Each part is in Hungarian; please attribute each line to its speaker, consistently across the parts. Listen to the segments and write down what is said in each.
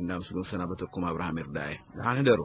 Speaker 1: እንደምስሉ ሰናበተኩም አብርሃም ይርዳይ ደህና ደሩ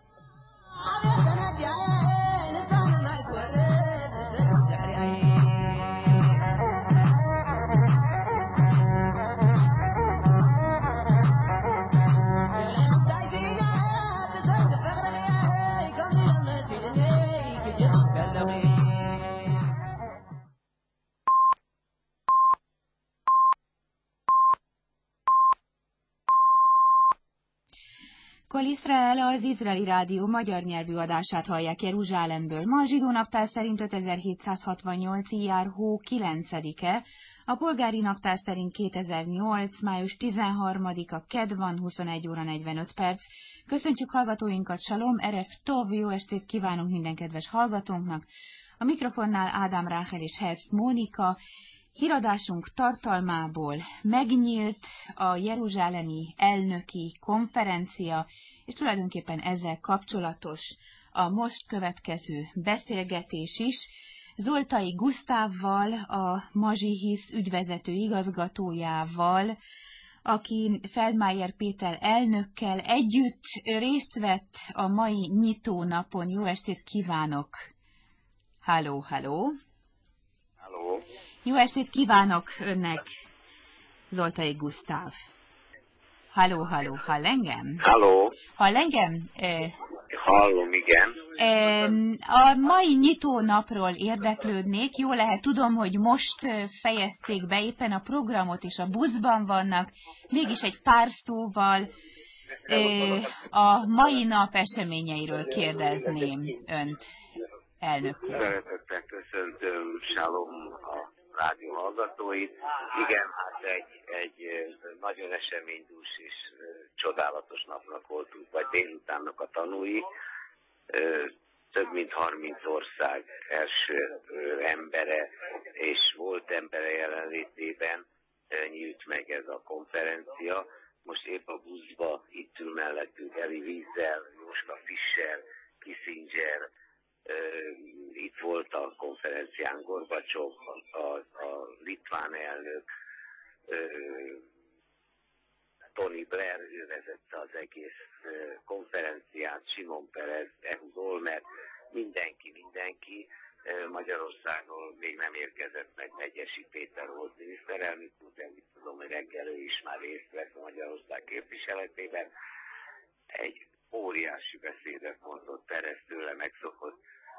Speaker 2: Kol Izrael az izraeli rádió magyar nyelvű adását hallják Jeruzsálemből. Ma a zsidó naptár szerint 5768. ijár hó 9-e, a polgári naptár szerint 2008. május 13-a, kedd van, 21 óra 45 perc. Köszöntjük hallgatóinkat, Salom, Erev Tov, jó estét kívánunk minden kedves hallgatónknak. A mikrofonnál Ádám Ráhel és Herbst Mónika. Híradásunk tartalmából megnyílt a jeruzsálemi elnöki konferencia, és tulajdonképpen ezzel kapcsolatos a most következő beszélgetés is. Zoltai Gusztávval, a Mazsihisz ügyvezető igazgatójával, aki Feldmayer Péter elnökkel együtt részt vett a mai nyitónapon. Jó estét kívánok! Halló, halló!
Speaker 3: Halló!
Speaker 2: Jó estét kívánok önnek, Zoltai Gusztáv. Halló, halló, hall engem?
Speaker 3: Halló!
Speaker 2: Hall engem?
Speaker 3: Hallom, igen.
Speaker 2: A mai nyitónapról érdeklődnék. Jó lehet, tudom, hogy most fejezték be éppen a programot, és a buszban vannak. Mégis egy pár szóval a mai nap eseményeiről kérdezném önt, elnök úr.
Speaker 3: Szeretettel köszöntöm, Salom, a rádió hallgatóit. Igen, hát egy nagyon eseménydús és csodálatos napnak voltunk, vagy délutánnak a tanúi. Több mint 30 ország első embere és volt embere jelenlétében nyílt meg ez a konferencia. Most épp a buszba itt ül mellettünk Eli Wiesel, Jóska Fischer, Kissinger, itt volt a konferencián Gorbacsov, a litván elnök, Tony Blair, ő vezette az egész konferenciát, Simon Perez, Ehud Olmert, mindenki. Magyarországról még nem érkezett meg Megyesi Péter volt miniszterelnök úr, de mit tudom, hogy reggel ő is már részt vett a Magyarország képviseletében. Egy óriási beszédet mondott Perez tőle megszokott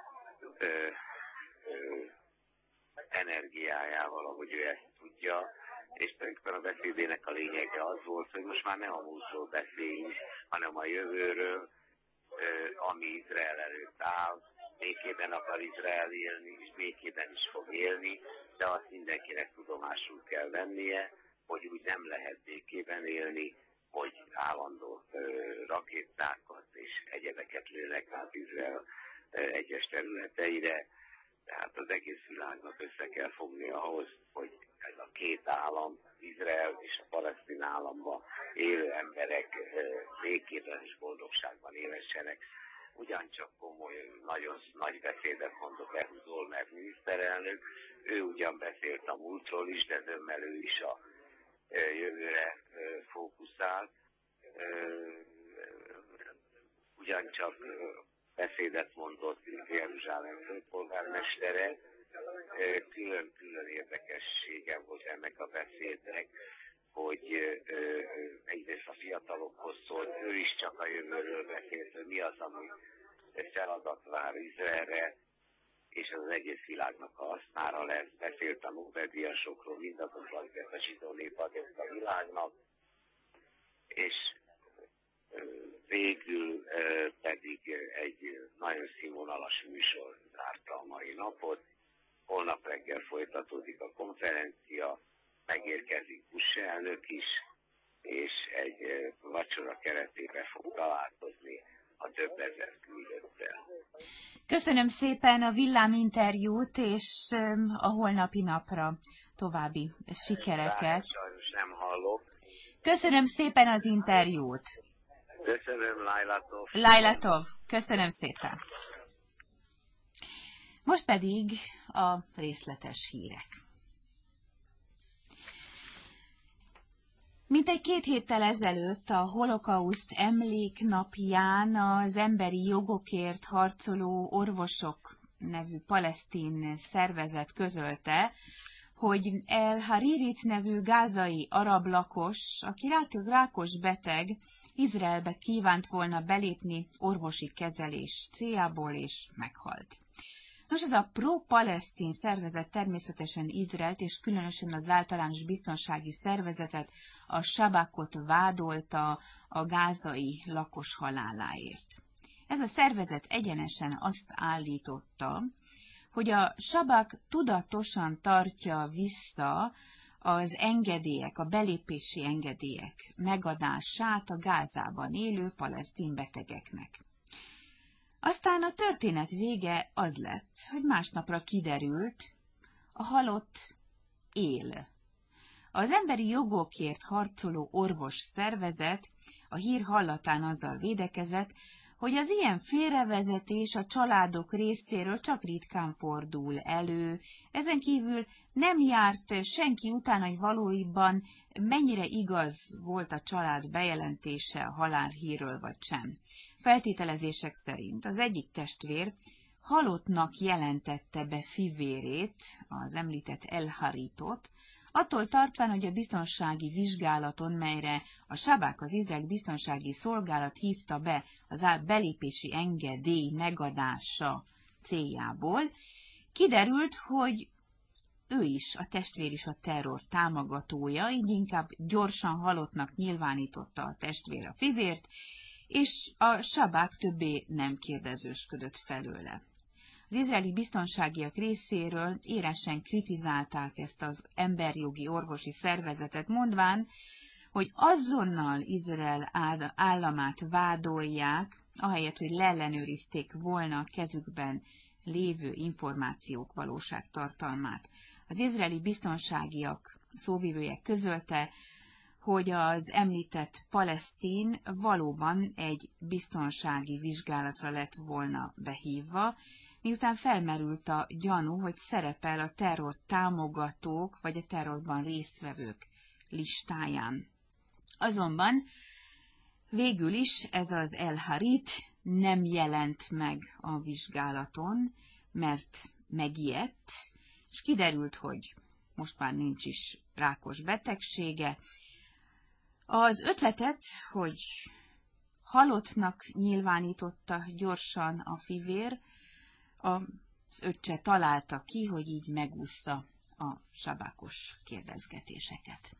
Speaker 3: energiájával, ahogy ő ezt tudja, és tulajdonképpen a beszédének a lényege az volt, hogy most már nem a múltról beszéljünk, hanem a jövőről, ami Izrael előtt áll, békében akar Izrael élni, és békében is fog élni, de azt mindenkinek tudomásul kell vennie, hogy úgy nem lehet békében élni, hogy állandó rakétákat és egyebeket lőnek át Izrael egyes területeire, tehát az egész világnak össze kell fogni ahhoz, hogy ez a két állam, Izrael és a palesztin államban élő emberek békében és boldogságban élhessenek. Ugyancsak komoly, nagyon nagy beszédet mondott Ehud Olmert miniszterelnök, ő ugyan beszélt a múltról is, de zömmel ő is a jövőre fókuszál. Ugyancsak beszédet mondott Jeruzsálem főpolgármestere. Külön érdekessége volt ennek a beszédnek, hogy egyrészt a fiatalokhoz szólt, ő is csak a jövőről beszélt, hogy mi az, ami feladat vár Izraelre, és az egész világnak a hasznára lesz. Beszélt a Nobel-díjasokról, mindazokról, akiket a zsidó nép adott a világnak, és végül pedig egy nagyon színvonalas műsor zárta a mai napot. Holnap reggel folytatódik a konferencia, megérkezik Bush elnök is, és egy vacsora keretében fog találkozni a több ezer küldöttel.
Speaker 2: Köszönöm szépen a villáminterjút, és a holnapi napra további sikereket.
Speaker 3: Sajnos nem hallok.
Speaker 2: Köszönöm szépen az interjút.
Speaker 3: Köszönöm, Lajlatov.
Speaker 2: Lajlatov, köszönöm szépen. Most pedig a részletes hírek. Mintegy 2 héttel ezelőtt a holokauszt emléknapján az emberi jogokért harcoló orvosok nevű palesztin szervezet közölte, hogy El Haririt nevű gázai arab lakos, aki rákos beteg, Izraelbe kívánt volna belépni orvosi kezelés céljából, és meghalt. Nos, ez a pro-palesztin szervezet természetesen Izraelt, és különösen az általános biztonsági szervezetet, a Sabakot vádolta a gázai lakos haláláért. Ez a szervezet egyenesen azt állította, hogy a Sabak tudatosan tartja vissza az engedélyek, a belépési engedélyek megadását a Gázában élő palesztin betegeknek. Aztán a történet vége az lett, hogy másnapra kiderült, a halott él. Az emberi jogokért harcoló orvos szervezet a hír hallatán azzal védekezett, hogy az ilyen félrevezetés a családok részéről csak ritkán fordul elő. Ezen kívül nem járt senki után, hogy valójában mennyire igaz volt a család bejelentése a halálhírről vagy sem. Feltételezések szerint az egyik testvér halottnak jelentette be fivérét, az említett El Haritot, attól tartván, hogy a biztonsági vizsgálaton, melyre a Sabak, az Izrael biztonsági szolgálat hívta be az belépési engedély megadása céljából, kiderült, hogy ő is, a testvér is a terror támogatója, így inkább gyorsan halottnak nyilvánította a testvér a fivért, és a Sabak többé nem kérdezősködött felőle. Az izraeli biztonságiak részéről éresen kritizálták ezt az emberjogi orvosi szervezetet, mondván, hogy azonnal Izrael államát vádolják, ahelyett, hogy leellenőrizték volna a kezükben lévő információk valóságtartalmát. Az izraeli biztonságiak szóvivője közölte, hogy az említett palesztin valóban egy biztonsági vizsgálatra lett volna behívva, miután felmerült a gyanú, hogy szerepel a terror támogatók vagy a terrorban résztvevők listáján. Azonban végül is ez az El Harit nem jelent meg a vizsgálaton, mert megijedt, és kiderült, hogy most már nincs is rákos betegsége. Az ötletet, hogy halottnak nyilvánította gyorsan a fivér, az öccse találta ki, hogy így megúszta a sabákos kérdezgetéseket.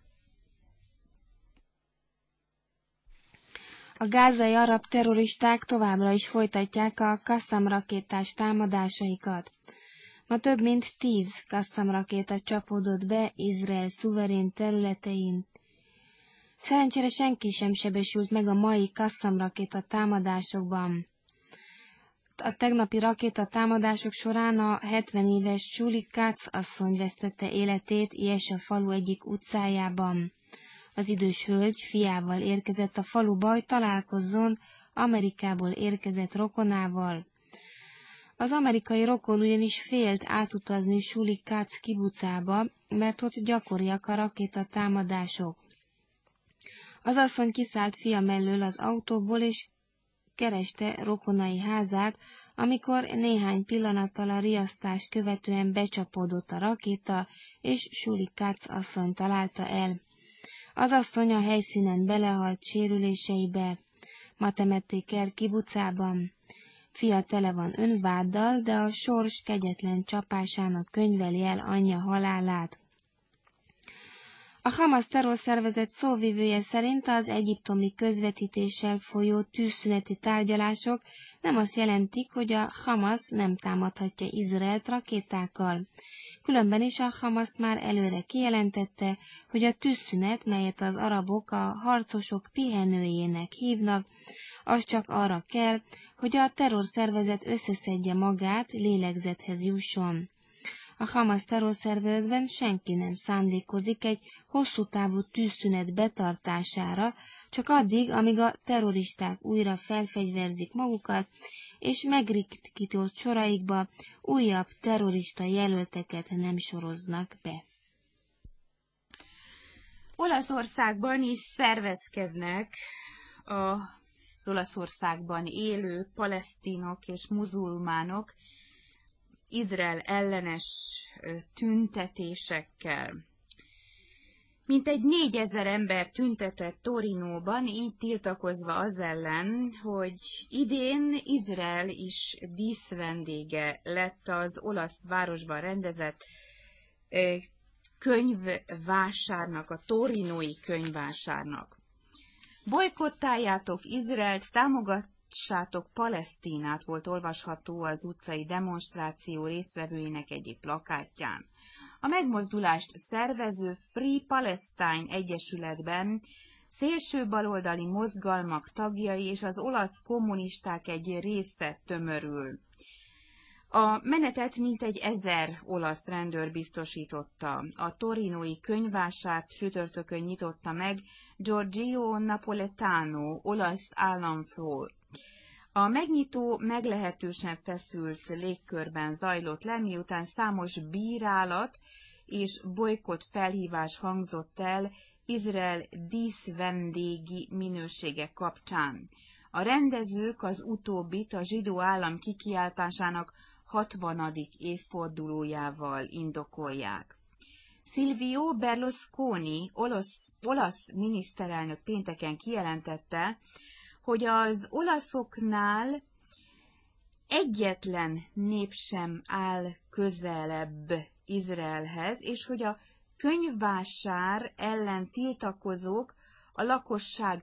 Speaker 4: A gázai arab terroristák továbbra is folytatják a Qassam rakétás támadásaikat. Ma több mint 10 Qassam rakéta csapódott be Izrael szuverén területein. Szerencsére senki sem sebesült meg a mai Qassam rakéta támadásokban. A tegnapi rakéta támadások során a 70 éves Shuli Katz asszony vesztette életét Jesha falu egyik utcájában. Az idős hölgy fiával érkezett a faluba, hogy találkozzon Amerikából érkezett rokonával. Az amerikai rokon ugyanis félt átutazni Shuli Katz kibucába, mert ott gyakoriak a rakétatámadások. Az asszony kiszállt fia mellől az autóból, és kereste rokonai házát, amikor néhány pillanattal a riasztás követően becsapódott a rakéta, és Shuli Katz asszony találta el. Az asszony a helyszínen belehalt sérüléseibe. Ma temették el kibucában. Fia tele van önváddal, de a sors kegyetlen csapásának könyveli el anyja halálát. A Hamas terrorszervezet szóvivője szerint az egyiptomi közvetítéssel folyó tűzszüneti tárgyalások nem azt jelentik, hogy a Hamas nem támadhatja Izraelt rakétákkal. Különben is a Hamas már előre kijelentette, hogy a tűzszünet, melyet az arabok a harcosok pihenőjének hívnak, az csak arra kell, hogy a terrorszervezet összeszedje magát, lélegzethez jusson. A Hamas terrorszervezetben senki nem szándékozik egy hosszú távú tűzszünet betartására, csak addig, amíg a terroristák újra felfegyverzik magukat, és megritkított soraikba újabb terrorista jelölteket nem soroznak be.
Speaker 2: Olaszországban is szervezkednek az Olaszországban élő palesztinok és muzulmánok Izrael ellenes tüntetésekkel. Mintegy 4000 ember tüntetett Torinóban, így tiltakozva az ellen, hogy idén Izrael is díszvendége lett az olasz városban rendezett könyvvásárnak, a torinói könyvvásárnak. Bojkottáljátok Izraelt, támogassátok Palesztinát, volt olvasható az utcai demonstráció résztvevőinek egyik plakátján. A megmozdulást szervező Free Palestine Egyesületben szélső baloldali mozgalmak tagjai és az olasz kommunisták egy része tömörül. A menetet mintegy 1000 olasz rendőr biztosította. A torinói könyvvásárt csütörtökön nyitotta meg Giorgio Napoletano, olasz államfő. A megnyitó meglehetősen feszült légkörben zajlott le, miután számos bírálat és bojkott felhívás hangzott el Izrael díszvendégi minősége kapcsán. A rendezők az utóbbit a zsidó állam kikiáltásának 60. évfordulójával indokolják. Silvio Berlusconi, olasz miniszterelnök pénteken kijelentette, hogy az olaszoknál egyetlen nép sem áll közelebb Izraelhez, és hogy a könyvvásár ellen tiltakozók a lakosság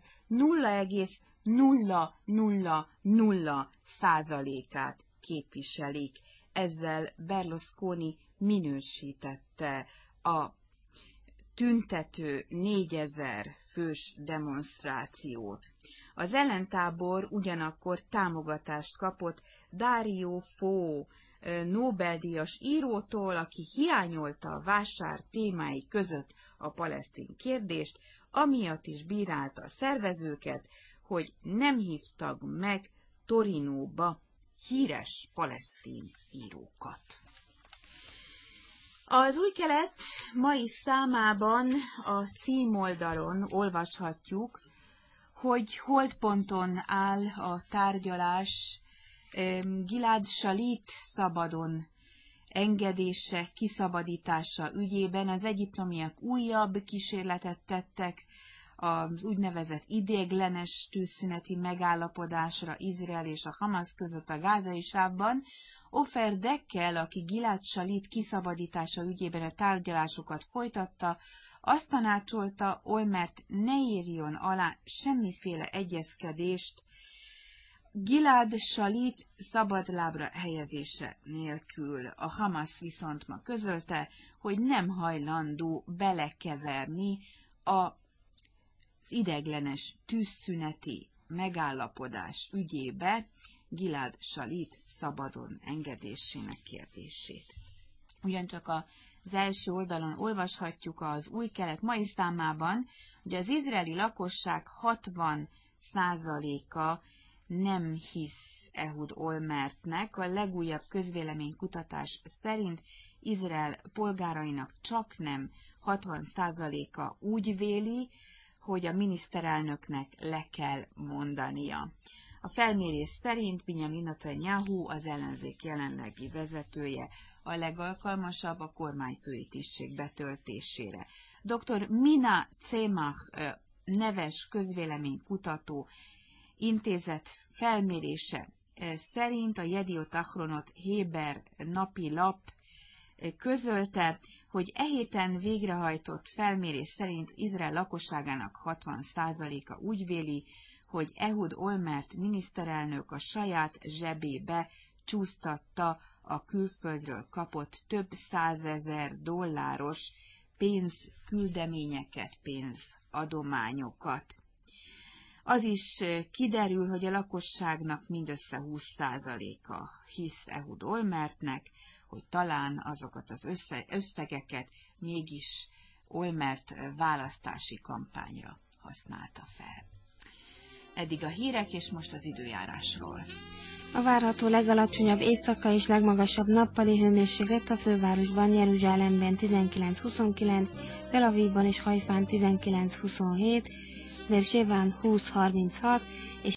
Speaker 2: 0,000%-át képviselik. Ezzel Berlusconi minősítette a tüntető 4000 fős demonstrációt. Az ellentábor ugyanakkor támogatást kapott Dario Fo, Nobel-díjas írótól, aki hiányolta a vásár témái között a palesztin kérdést, amiatt is bírálta a szervezőket, hogy nem hívtak meg Torinóba híres palesztin írókat. Az Új Kelet mai számában a címoldalon olvashatjuk, hogy holdponton áll a tárgyalás Gilad Shalit szabadon engedése, kiszabadítása ügyében. Az egyiptomiak újabb kísérletet tettek az úgynevezett ideiglenes tűzszüneti megállapodásra Izrael és a Hamasz között a gázai sávban. Ofer Dekkel, aki Gilad Shalit kiszabadítása ügyében a tárgyalásokat folytatta, azt tanácsolta, Olmert ne írjon alá semmiféle egyezkedést Gilad Shalit szabadlábra helyezése nélkül. A Hamasz viszont ma közölte, hogy nem hajlandó belekeverni az ideiglenes tűzszüneti megállapodás ügyébe Gilad Shalit szabadon engedésének kérdését. Ugyancsak az első oldalon olvashatjuk az Új Kelet mai számában, hogy az izraeli lakosság 60%-a nem hisz Ehud Olmertnek. A legújabb közvéleménykutatás szerint Izrael polgárainak csaknem 60%-a úgy véli, hogy a miniszterelnöknek le kell mondania. A felmérés szerint Binyamin Netanyahu, az ellenzék jelenlegi vezetője, a legalkalmasabb a kormányfői tisztség betöltésére. Dr. Mina Cemach neves közvéleménykutató intézet felmérése szerint a Yediot Ahronot Héber napi lap közölte, hogy e héten végrehajtott felmérés szerint Izrael lakosságának 60%-a úgy véli, hogy Ehud Olmert miniszterelnök a saját zsebébe csúsztatta a külföldről kapott több $100,000 pénzküldeményeket, pénzadományokat. Az is kiderül, hogy a lakosságnak mindössze 20%-a hisz Ehud Olmertnek, hogy talán azokat az összegeket mégis Olmert választási kampányra használta fel. Eddig a hírek, és most az időjárásról.
Speaker 4: A várható legalacsonyabb éjszakai és legmagasabb nappali hőmérséklet a fővárosban, Jeruzsálemben 19-29, Tel Avivban és Hajfán 19-27, Bérsébán 20-36 és